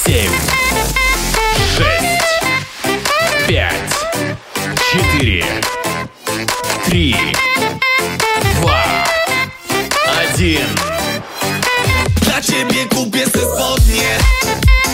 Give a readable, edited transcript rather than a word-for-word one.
7, 6, 5, 4, 3, 2, 1. Dla ciebie kupię se spodnie.